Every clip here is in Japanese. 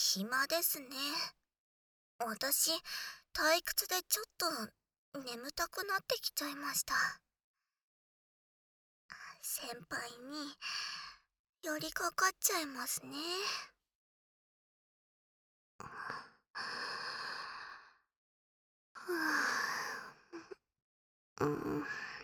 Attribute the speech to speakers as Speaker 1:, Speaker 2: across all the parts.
Speaker 1: 暇ですね。私、退屈でちょっと眠たくなってきちゃいました。先輩に寄りかかっちゃいますね。うん、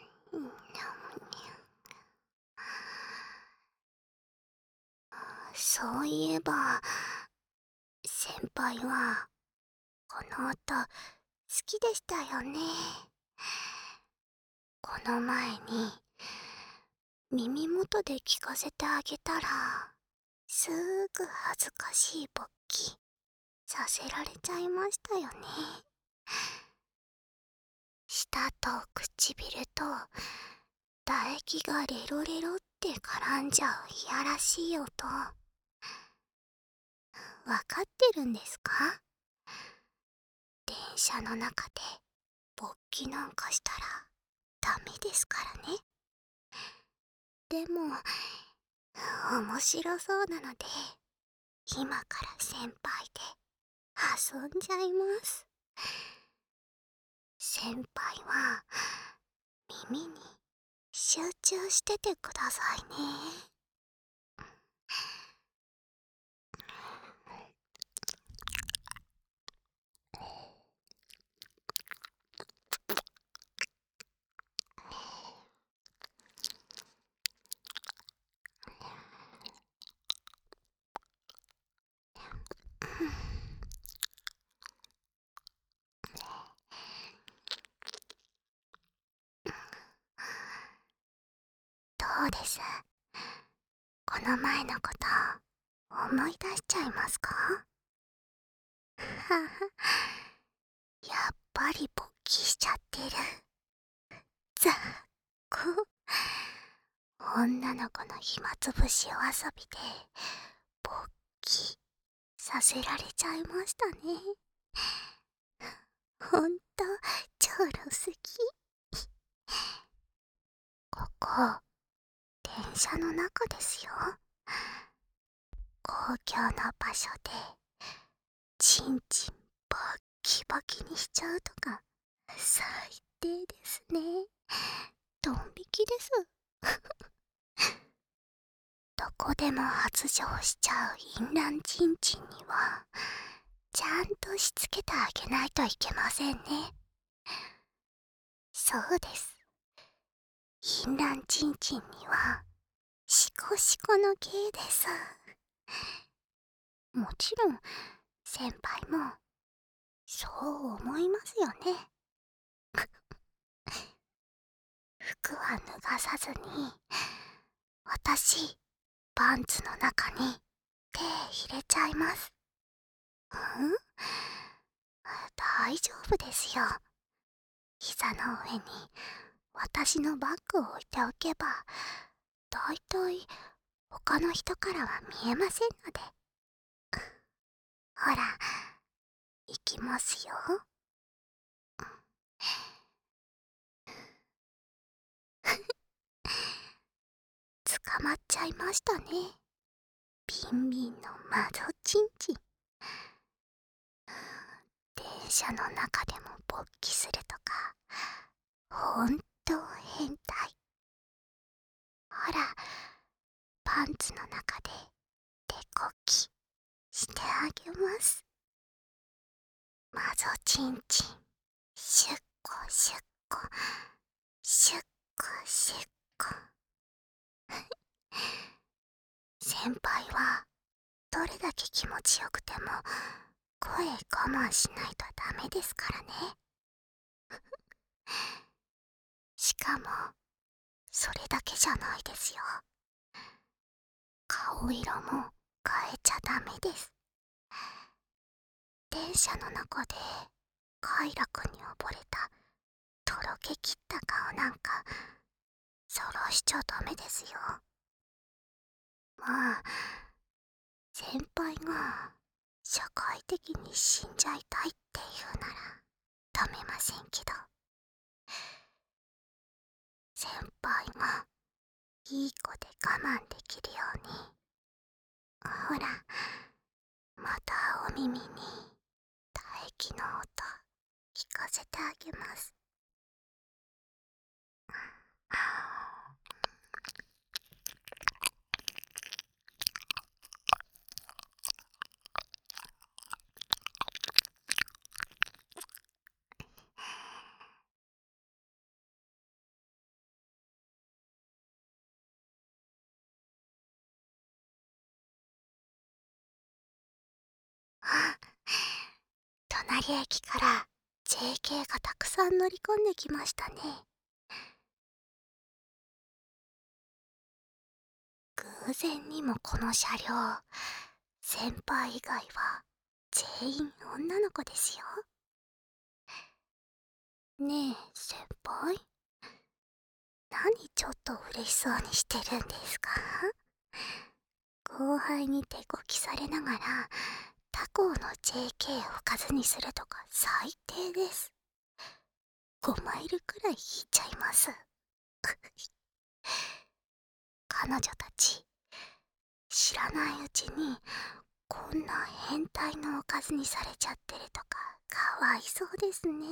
Speaker 1: そういえば、先輩はこの音好きでしたよね。この前に耳元で聞かせてあげたら、すぐ恥ずかしい勃起させられちゃいましたよね。舌と唇と唾液がレロレロって絡んじゃういやらしい音、わかってるんですか？電車の中で勃起なんかしたらダメですからね。でも面白そうなので、今から先輩で遊んじゃいます。先輩は耳に集中しててくださいね。どうです？この前のこと思い出しちゃいますか？はは、やっぱり勃起しちゃってる。ざっこ。女の子の暇つぶしお遊びで勃起させられちゃいましたね。ほんとチョロすぎ。ここ電車の中ですよ。公共の場所でチンチンバッキバキにしちゃうとか最低ですね。ドン引きです。どこでも発情しちゃう淫乱チンチンにはちゃんとしつけてあげないといけませんね。そうです。淫乱チンチンにはシコシコの芸です。もちろん先輩もそう思いますよね。服は脱がさずに、私パンツの中に手入れちゃいます。大丈夫ですよ。膝の上に私のバッグを置いておけば、だいたい他の人からは見えませんので。ほら、行きますよ。捕まっちゃいましたね。ビンビンの窓チンチン。電車の中でも勃起するとか、ほんと変態。ほら、パンツの中でデコキしてあげます。マゾチンチン、シュッコシュッコ、シュッコシュッコ。先輩はどれだけ気持ちよくても声我慢しないとダメですからね。しかもそれだけじゃないですよ。顔色も変えちゃダメです。電車の中で快楽に溺れたとろけきった顔なんかそらしちゃダメですよ。まあ先輩が社会的に死んじゃいたいって言うなら止めませんけど、先輩がいい子で我慢できるように、ほらまたお耳に唾液の音聞かせてあげます。隣駅から JK がたくさん乗り込んできましたね。偶然にもこの車両、先輩以外は全員女の子ですよ。ねえ先輩、何ちょっと嬉しそうにしてるんですか？後輩に手こきされながら他校の JK を数にするとか最低です。5マイルくらい引いちゃいます。彼女たち、知らないうちにこんな変態のおかずにされちゃってるとかかわいそうですね。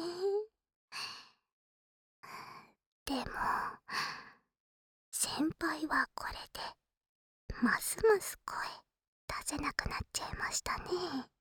Speaker 1: でも先輩はこれでますます声出せなくなっちゃいましたね。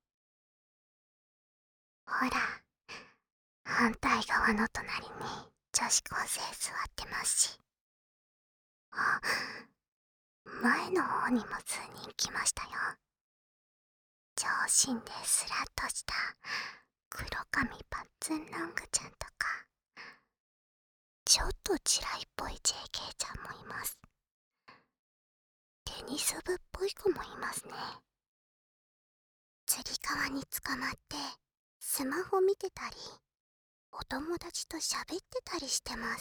Speaker 1: ほら、反対側の隣に女子高生座ってますし、あ、前の方にも数人来ましたよ。長身でスラッとした黒髪パッツンロングちゃんとか、ちょっと地雷っぽい JK ちゃんもいます。テニス部っぽい子もいますね。つり革に捕まってスマホ見てたり、お友達と喋ってたりしてます。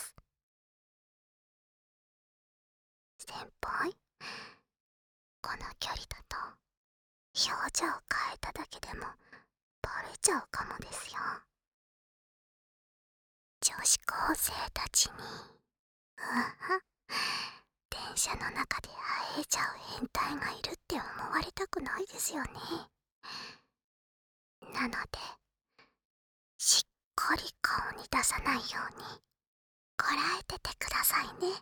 Speaker 1: 先輩、この距離だと表情変えただけでもバレちゃうかもですよ。女子高生たちに電車の中で会えちゃう変態がいるって思われたくないですよね。なのでしっかり顔に出さないようにこらえててくださいね。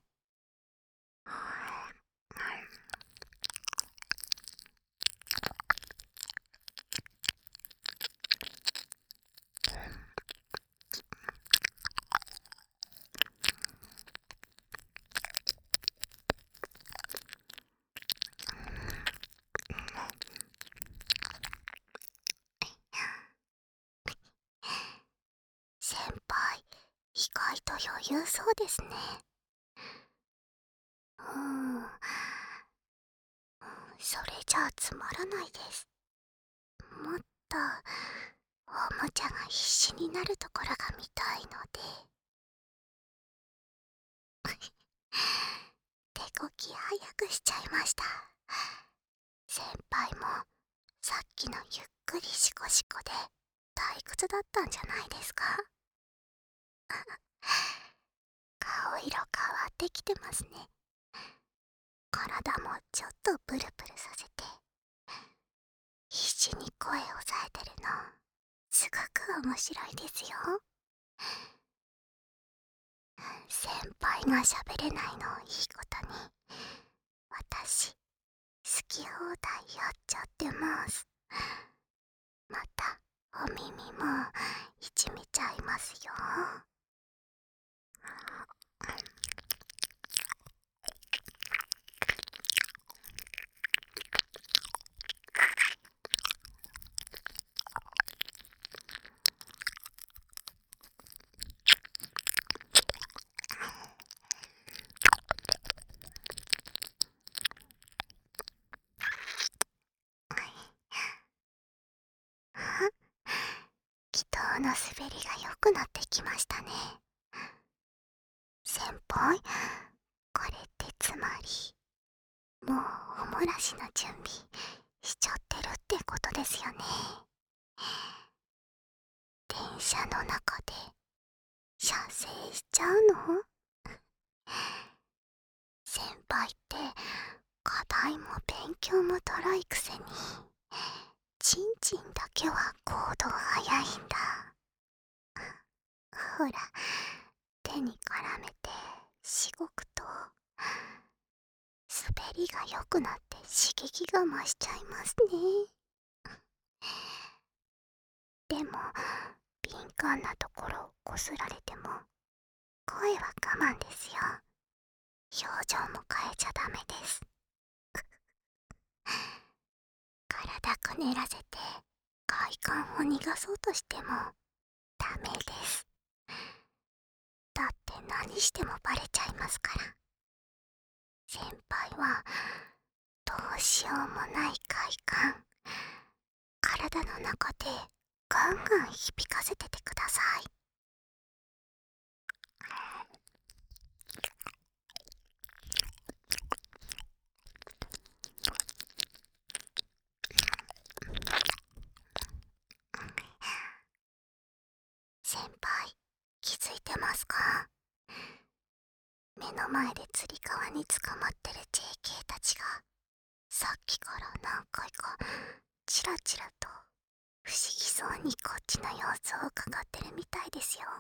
Speaker 1: 先輩、意外と余裕そうですね。それじゃあつまらないです。もっとおもちゃが必死になるところが見たいので。手こき早くしちゃいました。先輩もさっきのゆっくりシコシコで退屈だったんじゃないですか？顔色変わってきてますね。体もちょっとブルブルさせて必死に声を抑えてるのすごく面白いですよ。先輩が喋れないのをいいことに私好き放題やっちゃってます。またお耳もいじめちゃいますよ。祈祷の滑りが良くなってきましたね。先輩、これってつまりもうおもらしの準備しちゃってるってことですよね。電車の中で射精しちゃうの？先輩って課題も勉強もだらいくせにチンチンだけは行動早いんだ。ほら、手に絡めてしごくと滑りが良くなって刺激が増しちゃいますね。でも敏感なところをこすられても声は我慢ですよ。表情も変えちゃダメです。体くねらせて快感を逃がそうとしてもダメです。だって何してもバレちゃいますから。先輩はどうしようもない快感、体の中でガンガン響かせててください。先輩、気づいてますか？目の前でつり革に捕まってる JK たちがさっきから何回かチラチラと不思議そうにこっちの様子を伺ってるみたいですよ。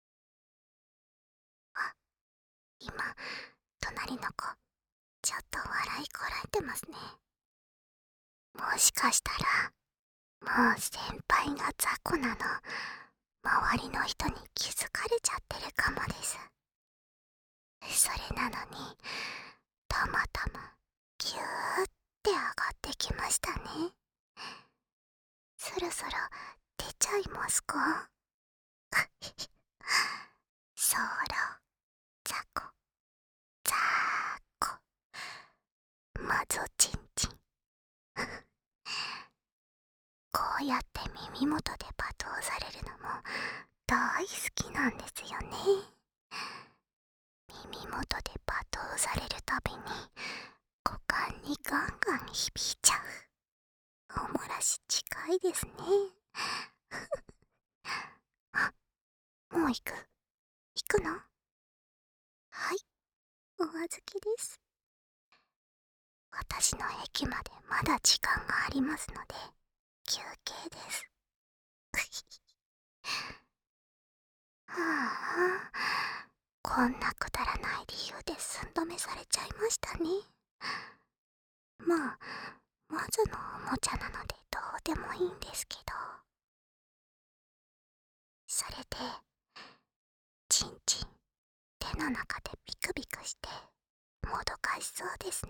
Speaker 1: あ、今隣の子ちょっと笑いこらえてますね。もしかしたらもう先輩が雑魚なの周りの人に気づかれちゃってるかもです。それなのにたまたまギューって上がってきましたね。そろそろ出ちゃいますか？そろ、ザコ、ザーコ、マゾチンチン。こうやって耳元で罵倒されるのも大好きなんですよね。耳元で罵倒されるたびに股間にガンガン響いちゃう。おもらし近いですね。あ、もう行くの？はい、お預けです。私の駅までまだ時間がありますので休憩です。はあ、こんなくだらない理由で寸止めされちゃいましたね。まあ、まずのおもちゃなのでどうでもいいんですけど。それで、チンチン、手の中でビクビクして、もどかしそうですね。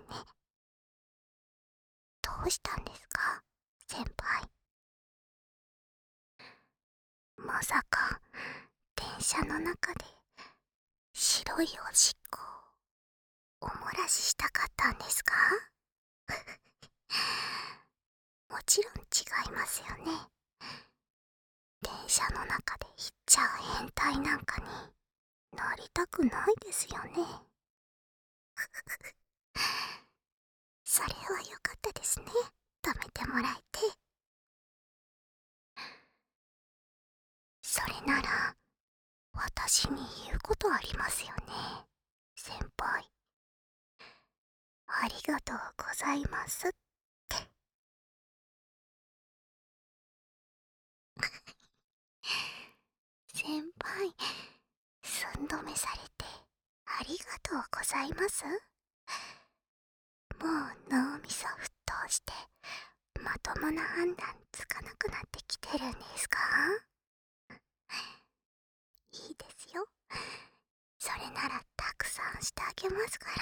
Speaker 1: どうしたんですか、先輩。まさか、電車の中で、白いおしっこをお漏らししたかったんですか？もちろん違いますよね。電車の中で行っちゃう変態なんかになりたくないですよね。それは良かったですね。止めてもらえて。それなら私に言うことありますよね、先輩。ありがとうございますって。先輩、寸止めされてありがとうございます。もう脳みそ沸騰してまともな判断つかなくなってきてるんですか？いいですよ。それならたくさんしてあげますから。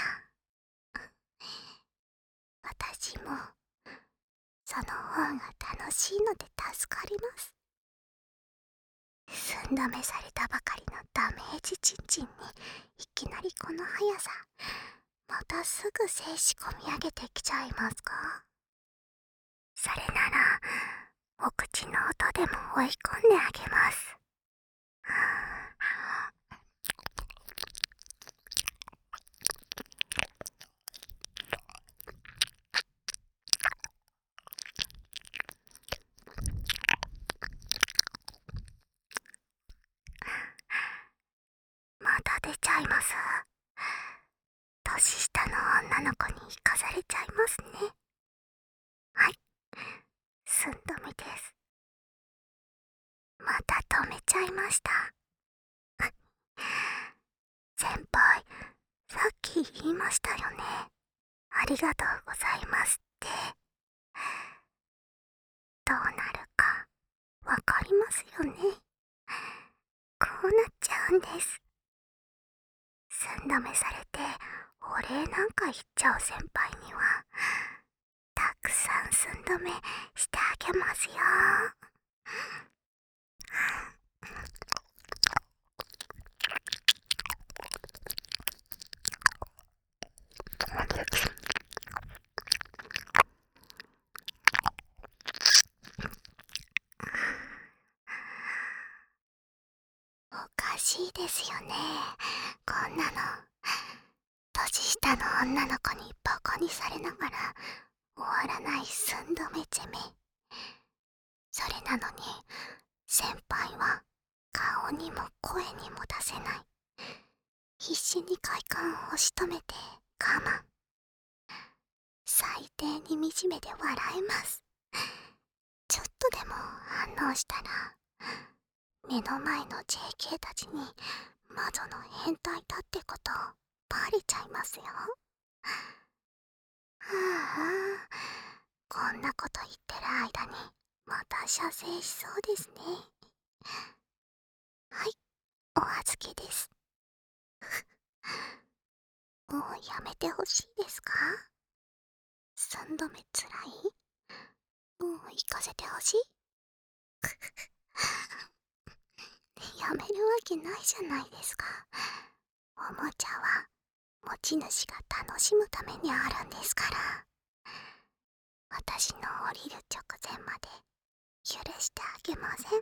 Speaker 1: 私もその方が楽しいので助かります。寸止めされたばかりのダメージチンチンにいきなりこの速さ、またすぐ精子込み上げてきちゃいますか？それならお口の音でも追い込んであげます。また出ちゃいます。年下の女の子に行かされちゃいますね。はい、寸止めさっき言いましたよね。ありがとうございますって。どうなるかわかりますよね。こうなっちゃうんです。寸止めされてお礼なんか言っちゃう先輩にはたくさん寸止めしてあげますよ。おかしいですよね、こんなの。年下の女の子にバカにされながら終わらない寸止め攻め。それなのに先輩は顔にも声にも出せない。必死に快感を押し止めて我慢。最低に惨めで笑えます。ちょっとでも反応したら目の前の JK たちに魔女の変態だってことバレちゃいますよ。はあ、こんなこと言ってる間にまた射精しそうですね。はい、お預けです。もうやめてほしいですか？3度目つらい？もう行かせてほしい？やめるわけないじゃないですか。おもちゃは持ち主が楽しむためにあるんですから。私の降りる直前まで許してあげません？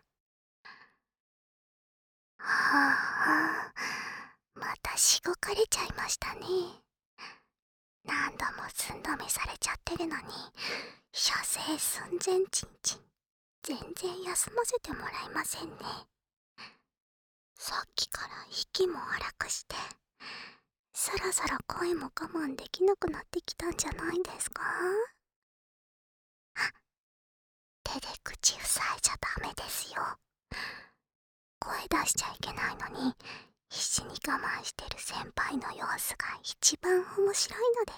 Speaker 1: はあ、またしごかれちゃいましたね。何度も寸止めされちゃってるのに射精寸前ちんちん全然休ませてもらえませんね。さっきから息も荒くしてそろそろ声も我慢できなくなってきたんじゃないですか？手で口塞いじゃダメですよ。声出しちゃいけないのに必死に我慢してる先輩の様子が一番面白いので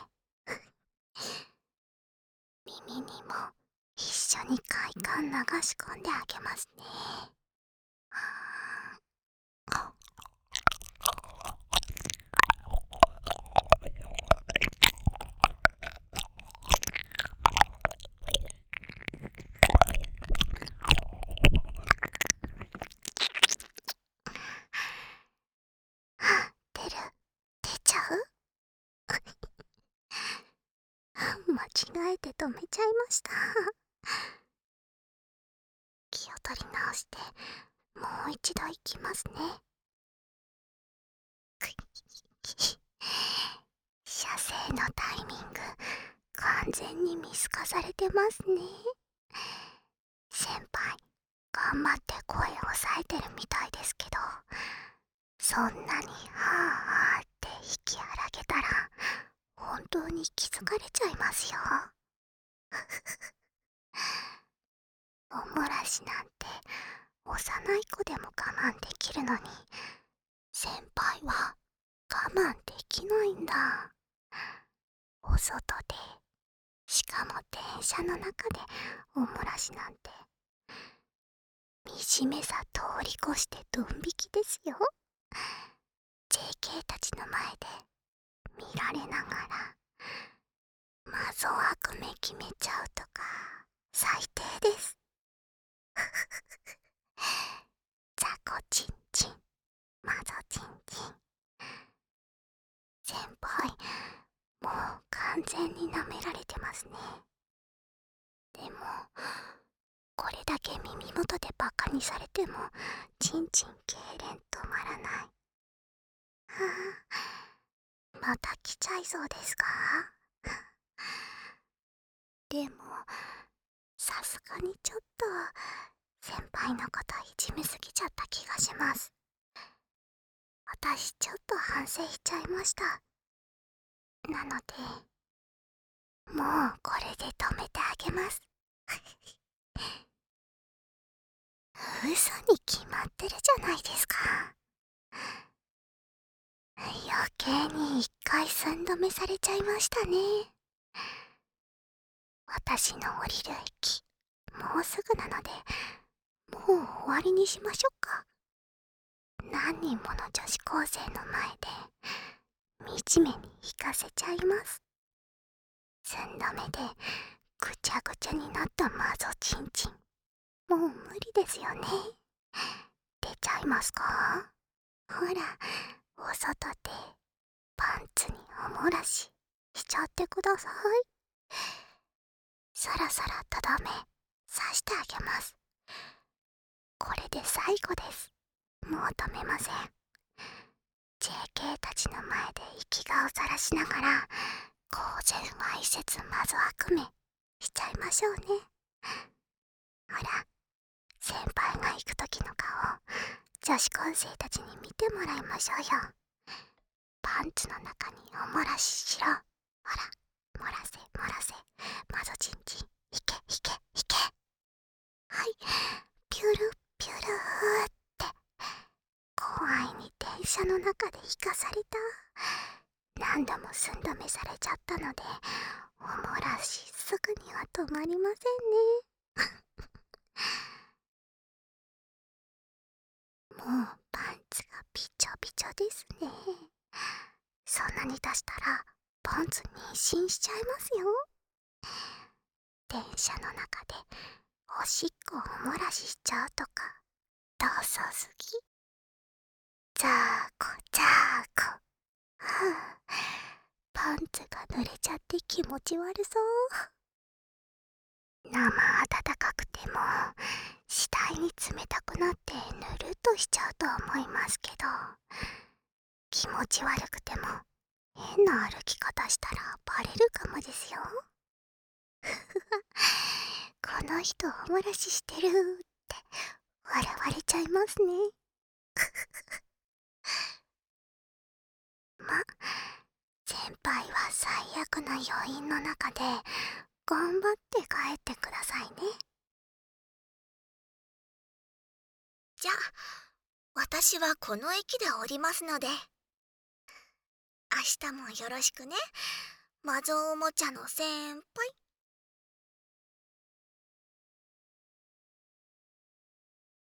Speaker 1: 耳にも一緒に快感流し込んであげますね。出る？出ちゃう？間違えて止めちゃいました。気を取り直してもう一度いきますね。射精のタイミング完全に見透かされてますね。先輩頑張って声を抑えてるみたいですけど、そんなにはぁはぁって息荒げたら本当に気づかれちゃいますよ。おもらしなんて幼い子でも我慢できるのに先輩は我慢できないんだ。お外で、しかも電車の中でおもらしなんて惨めさ通り越してドン引きですよ。JK たちの前で見られながらマゾ悪夢決めちゃうとか最低です。ザコチンチン、マゾチンチン。先輩もう完全に舐められてますね。でもこれだけ耳元でバカにされてもチンチン痙攣止まらない。はあ、また来ちゃいそうですか？でもさすがにちょっと先輩のこといじめすぎちゃった気がします。私ちょっと反省しちゃいました。なのでもうこれで止めてあげます。嘘に決まってるじゃないですか。余計に一回寸止めされちゃいましたね。私の降りる駅、もうすぐなので、もう終わりにしましょうか。何人もの女子高生の前で、惨めに引かせちゃいます。寸止めで、ぐちゃぐちゃになったマゾチンチン。もう無理ですよね。出ちゃいますか？ほら、お外で、パンツにおもらし、しちゃってください。そろそろとどめ、刺してあげます。これで最後です。もう止めません。JK たちの前で生き顔さらしながら、公然わいせつまず悪夢しちゃいましょうね。ほら、先輩が行く時の顔、女子高生たちに見てもらいましょうよ。パンツの中におもらししろ。ほら、漏らせ漏らせ、マゾチンチン、いけいけいけ。はい、ピュルピュルーって、怖いに電車の中で引かされた。何度も寸止めされちゃったので、おもらしすぐには止まりませんね。もうパンツがびちょびちょですね。そんなに出したらパンツ妊娠しちゃいますよ。電車の中でおしっこをおもらししちゃうとか、どうそすぎ。ザーコザーコ。はあ、パンツが濡れちゃって気持ち悪そう。生暖かくても次第に冷たくなってぬるっとしちゃうと思いますけど、気持ち悪くても変な歩き方したらバレるかもですよ。この人おもらししてるって笑われちゃいますね。ま、先輩は最悪な余韻の中で頑張って帰ってくださいね。じゃあ、私はこの駅で降りますので、明日もよろしくね、マゾおもちゃの先輩。